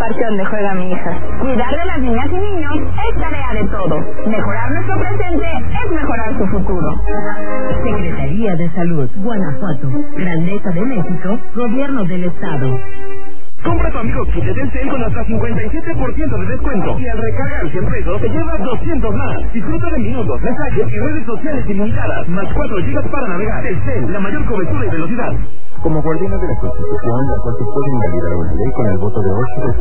parque donde juega mi hija. Cuidar de las niñas y niños es tarea de todos. Mejorar nuestro presente es mejorar su futuro. Secretaría de Salud, Guanajuato, Grandeza de México, Gobierno del Estado. Compra tu amigo kit de Telcel con hasta 57% de descuento. Y al recargar 100 pesos te llevas 200 más. Disfruta de minutos, mensajes y redes sociales ilimitadas. Más 4 gigas para navegar. Telcel, la mayor cobertura y velocidad. Como guardiana de la Constitución, la Corte puede invalidar una ley con el voto de 8